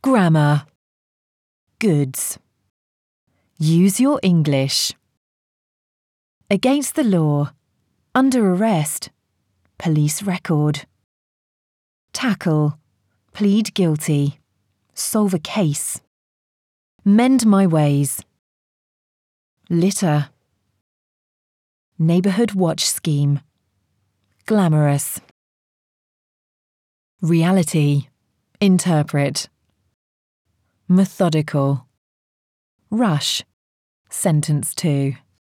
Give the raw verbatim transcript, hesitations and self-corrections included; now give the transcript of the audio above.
Grammar. Goods. Use your English. Against the law. Under arrest. Police record. Tackle. Plead guilty. Solve a case. Mend my ways. Litter. Neighbourhood watch scheme. Glamorous. Reality. Interpret. Methodical. Rush. Sentence two.